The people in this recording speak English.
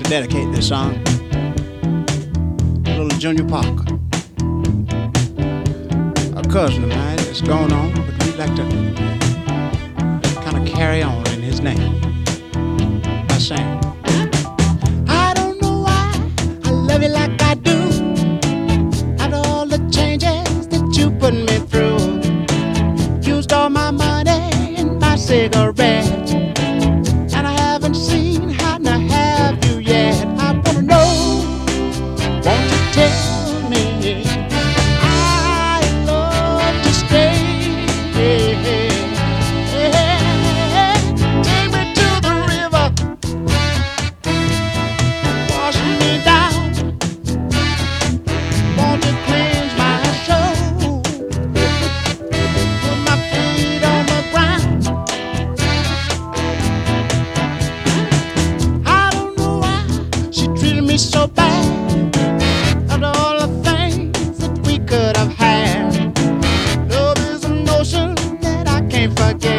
dedicate this song to little Junior Parker, a cousin of mine that's gone on, but we'd like to kind of carry on in his name by saying, I don't know why I love you like I do, after all the changes that you put me through. Used all my money and my cigarettes, and I haven't seen how to have you yet. I wanna know, won't you tell me I love to stay? Take me to the river, wash me down. Won't you cleanse my soul? Put my feet on the ground. I don't know why she treated me so bad. After all the things that we could have had, love is a notion that I can't forget.